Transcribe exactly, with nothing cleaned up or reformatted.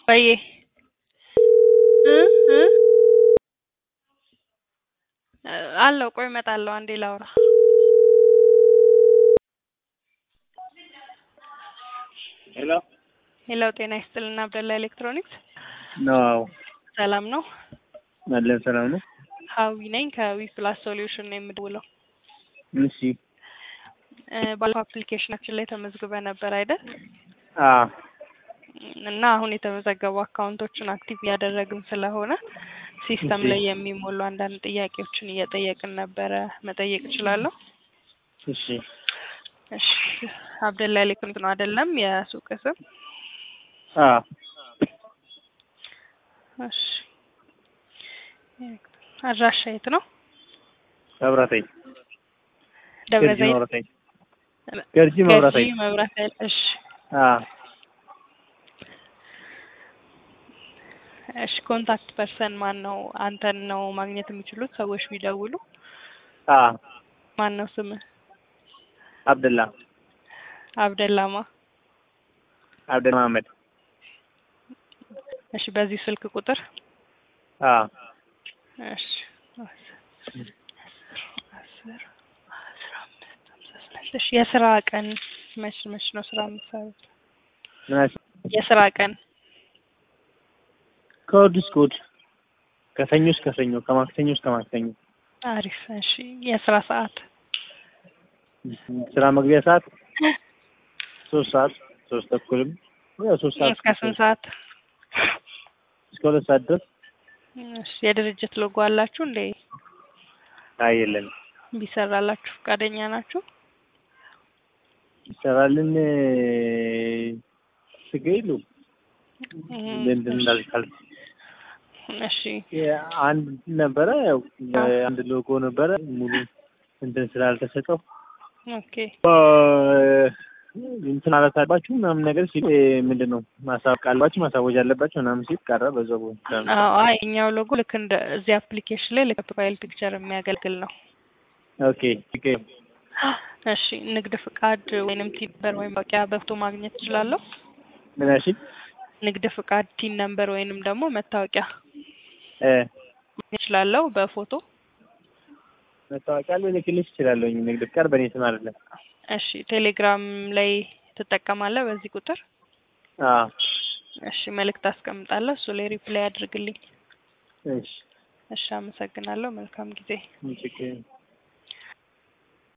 Oye. አለው ቆይ እመጣለሁ አንዴ ላውራ። ሄሎ ሄሎ ጤና ይስጥልና አብደላ ኤሌክትሮኒክስ ነው። ሰላም ነው? አለን ሰላም ነው። ሀዊ ነኝ ከዊ ፕላስ ሶሉሽን ነው የምደውለው። እሺ ባለፈው አፕሊኬሽናችን ላይ ተመዝግበ ነበር አይደል? አዎ። እና አሁን የተመዘገቡ አካውንቶችን አክቲቭ ያደረግን ስለሆነ ሲስተም ላይ የሚሞሉ አንዳንድ ጥያቄዎችን እየጠየቅን ነበረ። መጠየቅ እችላለሁ? እሺ እሺ አብደላ ኤሌክትሮኒክስ ነው አይደለም የሱቅ ስም? አዎ። እሺ አድራሻ የት ነው? መብራታዊ ደብረ ዘይት መብራታዊ ገርጂ መብራታዊ መብራታዊ። እሺ አዎ። እሺ ኮንታክት ፐርሰን ማን ነው? አንተን ነው ማግኘት የሚችሉት ሰዎች ቢደውሉ? አዎ። ማን ነው ስም? አብደላ አብደላማ አብደላ መሐመድ። እሺ በዚህ ስልክ ቁጥር? አዎ። እሺ እሺ የስራ ቀን መች መች ነው ስራ የምትሰሩት? ምናሽ የስራ ቀን ከእሑድ እስከ እሑድ ከሰኞ እስከ ሰኞ ከማክሰኞ እስከ ማክሰኞ። አሪፍ። እሺ የስራ ሰዓት? ስራ መግቢያ ሰዓት ሶስት ሰዓት ሶስት ተኩልም ያው ሶስት ሰዓት እስከ ስንት ሰዓት? እስከ ሁለት ሰዓት ድረስ። እሺ የድርጅት ሎጎ አላችሁ እንዴ? አይ የለንም። ቢሰራላችሁ ፈቃደኛ ናችሁ? ይሰራልን ስገይሉ ለምን እንዳልካል። እሺ አንድ ነበረ ያው አንድ ሎጎ ነበረ ሙሉ እንትን ስላልተሰጠው ኦኬ እንትን አላታባችሁ ምናምን ነገር ሲል ምንድነው ማሳወቅ አለባችሁ ማሳወጅ አለባችሁ ምናምን ሲል ቀረ በዛው። አዎ አይ እኛው ሎጎ ልክ እንደ እዚህ አፕሊኬሽን ላይ ለፕሮፋይል ፒክቸር የሚያገለግል ነው። ኦኬ ኦኬ። እሺ ንግድ ፍቃድ ወይንም ቲን ነምበር ወይም በቂያ በፎቶ ማግኘት እችላለሁ? ምን እሺ ንግድ ፍቃድ ቲን ነምበር ወይንም ደግሞ መታወቂያ እ እችላለሁ በፎቶ? መታወቂያ ልልክልሽ እችላለሁ። ንግድ ፍቃድ በእኔ ስም አይደለም። እሺ ቴሌግራም ላይ ትጠቀማለህ በዚህ ቁጥር? አዎ። እሺ መልእክት አስቀምጣለሁ እሱ ላይ ሪፕላይ አድርግልኝ። እሺ እሺ አመሰግናለሁ። መልካም ጊዜ። እሺ